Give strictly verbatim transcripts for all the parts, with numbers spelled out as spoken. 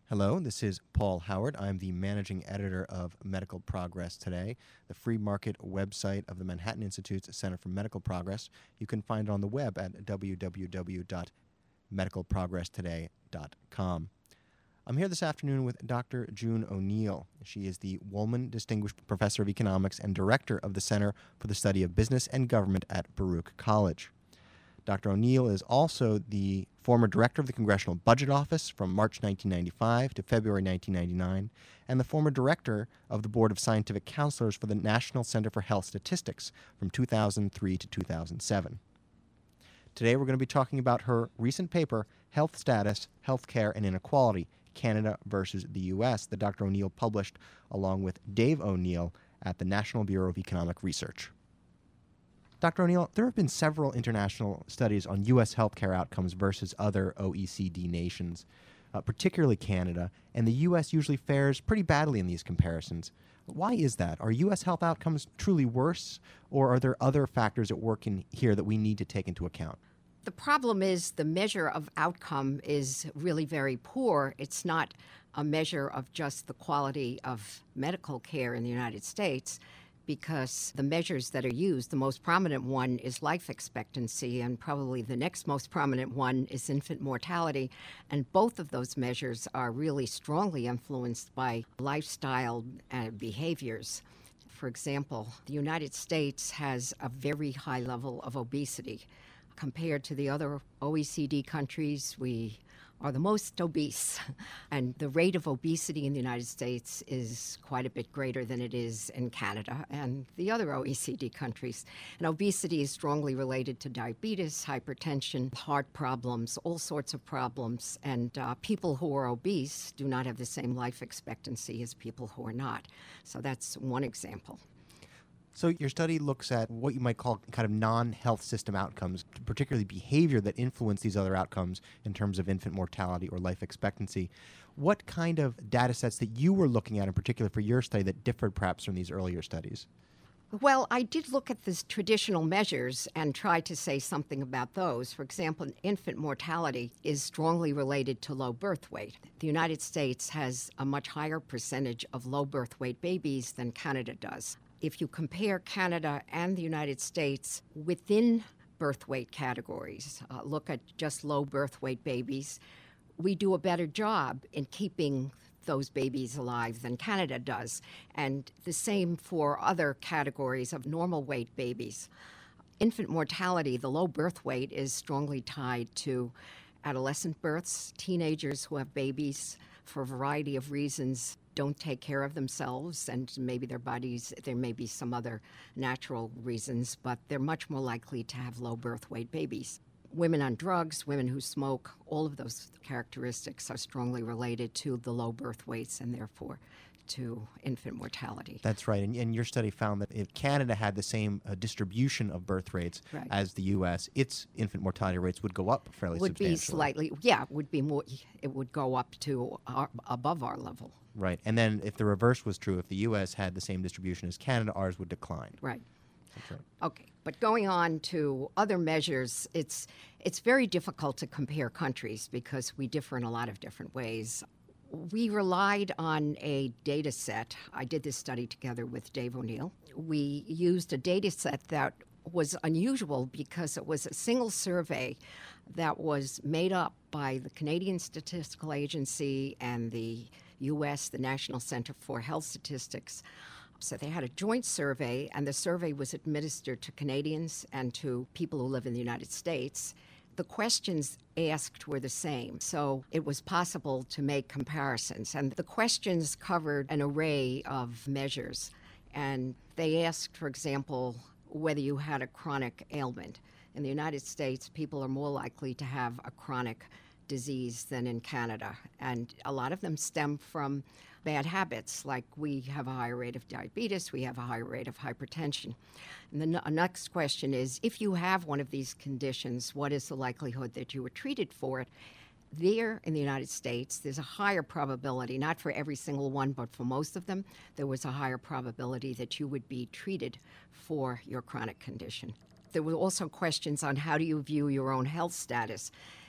Hello, this is Paul Howard. I'm the managing editor of Medical Progress Today, the free market website of the Manhattan Institute's Center for Medical Progress. You can find it on the web at w w w dot medical progress today dot com. I'm here this afternoon with Doctor June O'Neill. She is the Woolman Distinguished Professor of Economics and Director of the Center for the Study of Business and Government at Baruch College. Doctor O'Neill is also the former director of the Congressional Budget Office from March nineteen ninety-five to February nineteen ninety-nine, and the former director of the Board of Scientific Counselors for the National Center for Health Statistics from two thousand three to two thousand seven. Today we're going to be talking about her recent paper, Health Status, Healthcare and Inequality, Canada versus the U S, that Doctor O'Neill published along with Dave O'Neill at the National Bureau of Economic Research. Doctor O'Neill, there have been several international studies on U S healthcare outcomes versus other O E C D nations, uh, particularly Canada, and the U S usually fares pretty badly in these comparisons. Why is that? Are U S health outcomes truly worse, or are there other factors at work in here that we need to take into account? The problem is the measure of outcome is really very poor. It's not a measure of just the quality of medical care in the United States, because the measures that are used, the most prominent one is life expectancy, and probably the next most prominent one is infant mortality. And both of those measures are really strongly influenced by lifestyle uh, behaviors. For example, the United States has a very high level of obesity. Compared to the other O E C D countries, we are the most obese. And the rate of obesity in the United States is quite a bit greater than it is in Canada and the other O E C D countries. And obesity is strongly related to diabetes, hypertension, heart problems, all sorts of problems. And uh, people who are obese do not have the same life expectancy as people who are not. So that's one example. So your study looks at what you might call kind of non-health system outcomes, particularly behavior that influence these other outcomes in terms of infant mortality or life expectancy. What kind of data sets that you were looking at in particular for your study that differed perhaps from these earlier studies? Well, I did look at these traditional measures and try to say something about those. For example, infant mortality is strongly related to low birth weight. The United States has a much higher percentage of low birth weight babies than Canada does. If you compare Canada and the United States within birth weight categories, uh, look at just low birth weight babies, we do a better job in keeping those babies alive than Canada does. And the same for other categories of normal weight babies. Infant mortality, the low birth weight, is strongly tied to adolescent births, teenagers who have babies for a variety of reasons don't take care of themselves, and maybe their bodies, there may be some other natural reasons, but they're much more likely to have low birth weight babies. Women on drugs, women who smoke, all of those characteristics are strongly related to the low birth weights and therefore to infant mortality. That's right. And, and your study found that if Canada had the same uh, distribution of birth rates right. as the U S, its infant mortality rates would go up fairly would substantially. Would be slightly, yeah, would be more, it would go up to our, above our level. Right. And then if the reverse was true, if the U S had the same distribution as Canada, ours would decline. Right. That's right. Okay. But going on to other measures, it's it's very difficult to compare countries because we differ in a lot of different ways. We relied on a data set. I did this study together with Dave O'Neill. We used a data set that was unusual because it was a single survey that was made up by the Canadian Statistical Agency and the U S, the National Center for Health Statistics. So they had a joint survey, and the survey was administered to Canadians and to people who live in the United States. The questions asked were the same, so it was possible to make comparisons. And the questions covered an array of measures. And they asked, for example, whether you had a chronic ailment. In the United States, people are more likely to have a chronic disease than in Canada. And a lot of them stem from bad habits, like we have a higher rate of diabetes, we have a higher rate of hypertension. And the n- next question is, if you have one of these conditions, what is the likelihood that you were treated for it? There in the United States, there's a higher probability, not for every single one, but for most of them, there was a higher probability that you would be treated for your chronic condition. There were also questions on how do you view your own health status.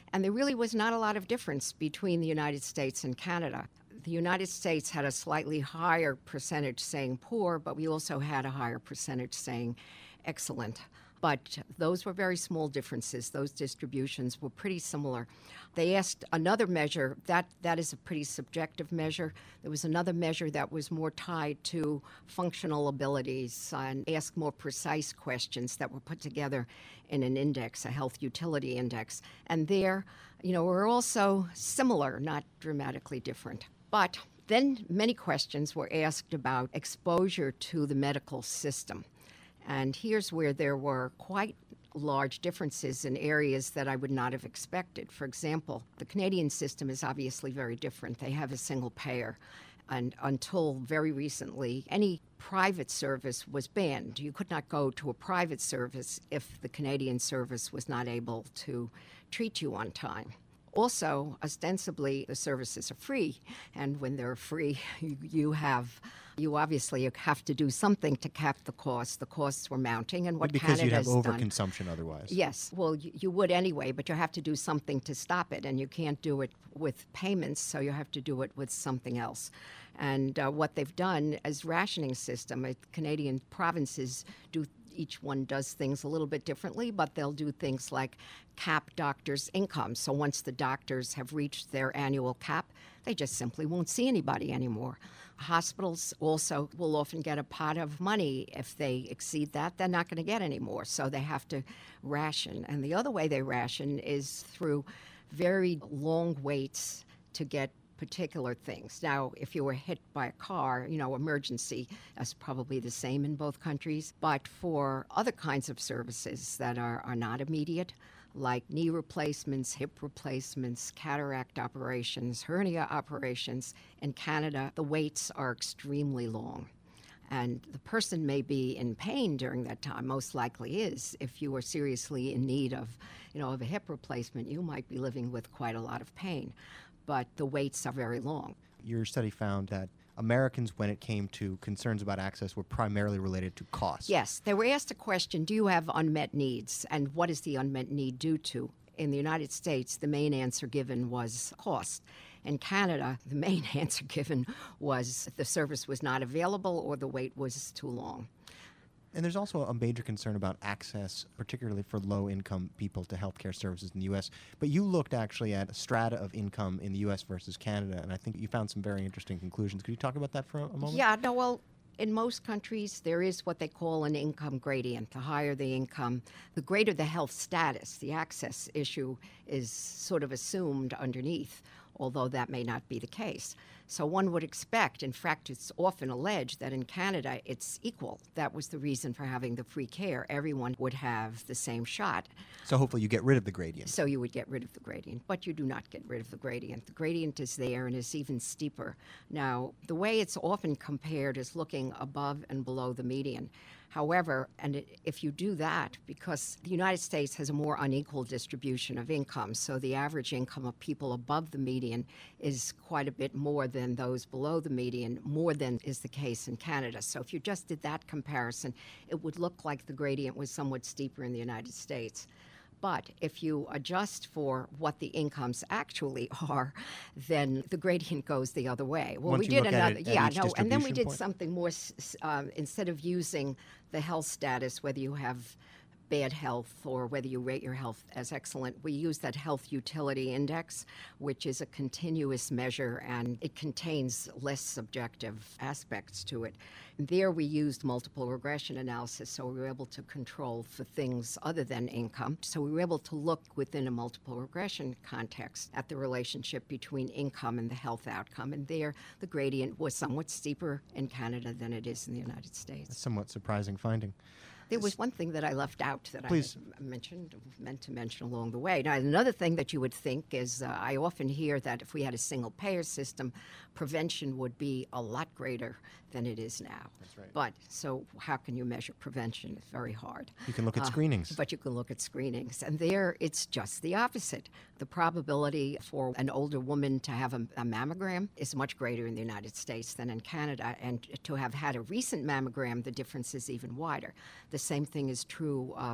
And there really was not a lot of difference between the United States and Canada. The United States had a slightly higher percentage saying poor, but we also had a higher percentage saying excellent. But those were very small differences. Those distributions were pretty similar. They asked another measure, that, that is a pretty subjective measure. There was another measure that was more tied to functional abilities and asked more precise questions that were put together in an index, a health utility index. And there, you know, were also similar, not dramatically different. But then many questions were asked about exposure to the medical system. And here's where there were quite large differences in areas that I would not have expected. For example, the Canadian system is obviously very different. They have a single payer. And until very recently, any private service was banned. You could not go to a private service if the Canadian service was not able to treat you on time. Also, ostensibly, the services are free, and when they're free, you, you have, you obviously have to do something to cap the costs. The costs were mounting, and what because Canada's you'd have done, overconsumption otherwise. Yes, well, you, you would anyway, but you have to do something to stop it, and you can't do it with payments, so you have to do it with something else. And uh, what they've done as rationing system, uh, Canadian provinces do. Each one does things a little bit differently, but they'll do things like cap doctors' income. So once the doctors have reached their annual cap, they just simply won't see anybody anymore. Hospitals also will often get a pot of money. If they exceed that, they're not going to get any more. So they have to ration. And the other way they ration is through very long waits to get particular things. Now, if you were hit by a car, you know, emergency, that's probably the same in both countries. But for other kinds of services that are, are not immediate, like knee replacements, hip replacements, cataract operations, hernia operations, in Canada, the waits are extremely long. And the person may be in pain during that time, most likely is. If you are seriously in need of, you know, of a hip replacement, you might be living with quite a lot of pain. But the waits are very long. Your study found that Americans, when it came to concerns about access, were primarily related to cost. Yes. They were asked a question, do you have unmet needs? And what is the unmet need due to? In the United States, the main answer given was cost. In Canada, the main answer given was the service was not available or the wait was too long. And there's also a major concern about access, particularly for low-income people, to healthcare services in the U S. But you looked actually at a strata of income in the U S versus Canada, and I think you found some very interesting conclusions. Could you talk about that for a moment? Yeah, no, well, in most countries, there is what they call an income gradient. The higher the income, the greater the health status. The access issue is sort of assumed underneath, although that may not be the case. So one would expect, in fact, it's often alleged that in Canada it's equal. That was the reason for having the free care. Everyone would have the same shot. So hopefully you get rid of the gradient. So you would get rid of the gradient, but you do not get rid of the gradient. The gradient is there and is even steeper. Now, the way it's often compared is looking above and below the median. However, and it, if you do that, because the United States has a more unequal distribution of income, so the average income of people above the median is quite a bit more than those below the median, more than is the case in Canada. So if you just did that comparison, it would look like the gradient was somewhat steeper in the United States. But if you adjust for what the incomes actually are, then the gradient goes the other way. Well, Once we you did look at another, it at yeah, each no, and then we distribution did point? something more. Uh, instead of using the health status, whether you have bad health or whether you rate your health as excellent, we use that health utility index, which is a continuous measure and it contains less subjective aspects to it. There we used multiple regression analysis, so we were able to control for things other than income. So we were able to look within a multiple regression context at the relationship between income and the health outcome. And there the gradient was somewhat steeper in Canada than it is in the United States. A somewhat surprising finding. There was one thing that I left out that Please. I mentioned, meant to mention along the way. Now, another thing that you would think is uh, I often hear that if we had a single payer system, prevention would be a lot greater than it is now. That's right. But so how can you measure prevention? It's very hard. You can look at Uh, screenings. But you can look at screenings. And there it's just the opposite. The probability for an older woman to have a, a mammogram is much greater in the United States than in Canada. And to have had a recent mammogram, the difference is even wider. The same thing is true of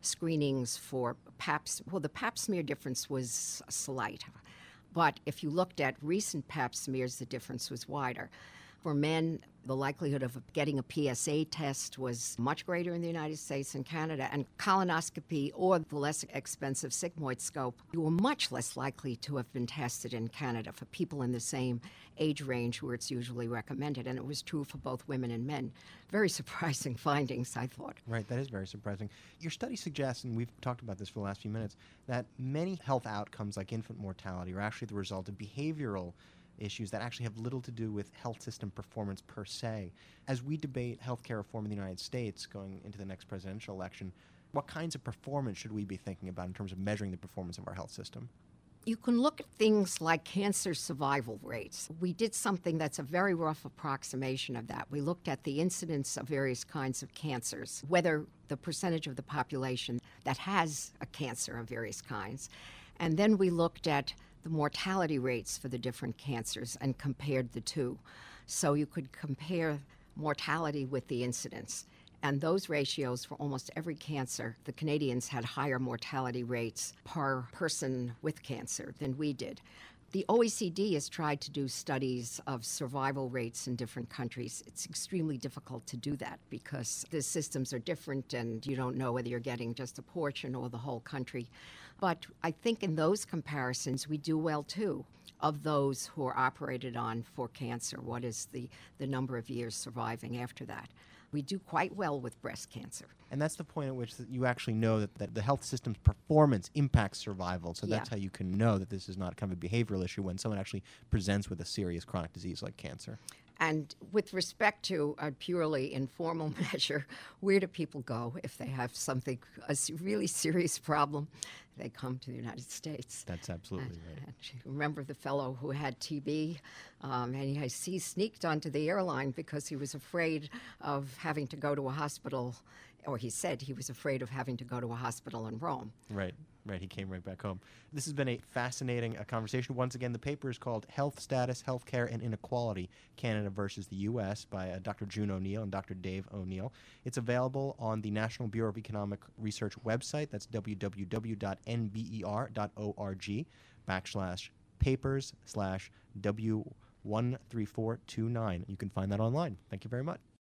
screenings for pap. Well, the pap smear difference was slight. But if you looked at recent pap smears, the difference was wider. For men, the likelihood of getting a P S A test was much greater in the United States and Canada, and colonoscopy or the less expensive sigmoid scope, you were much less likely to have been tested in Canada for people in the same age range where it's usually recommended, and it was true for both women and men. Very surprising findings, I thought. Right, that is very surprising. Your study suggests, and we've talked about this for the last few minutes, that many health outcomes like infant mortality are actually the result of behavioral issues that actually have little to do with health system performance per se. As we debate healthcare reform in the United States going into the next presidential election, what kinds of performance should we be thinking about in terms of measuring the performance of our health system? You can look at things like cancer survival rates. We did something that's a very rough approximation of that. We looked at the incidence of various kinds of cancers, whether the percentage of the population that has a cancer of various kinds. And then we looked at the mortality rates for the different cancers and compared the two. So you could compare mortality with the incidence. And those ratios for almost every cancer, the Canadians had higher mortality rates per person with cancer than we did. The O E C D has tried to do studies of survival rates in different countries. It's extremely difficult to do that because the systems are different and you don't know whether you're getting just a portion or the whole country. But I think in those comparisons, we do well, too, of those who are operated on for cancer. What is the, the number of years surviving after that? We do quite well with breast cancer. And that's the point at which that you actually know that, that the health system's performance impacts survival. So that's Yeah. how you can know that this is not kind of a behavioral issue when someone actually presents with a serious chronic disease like cancer. And with respect to a purely informal measure, where do people go if they have something, a s- really serious problem? They come to the United States. That's absolutely And, right. and you remember the fellow who had T B, um, and he, he sneaked onto the airline because he was afraid of having to go to a hospital, or he said he was afraid of having to go to a hospital in Rome. Right, right. He came right back home. This has been a fascinating uh, conversation. Once again, the paper is called Health Status, Healthcare, and Inequality, Canada versus the U S by uh, Doctor June O'Neill and Doctor Dave O'Neill. It's available on the National Bureau of Economic Research website. That's w w w dot n b e r dot org backslash papers slash w one three four two nine. You can find that online. Thank you very much.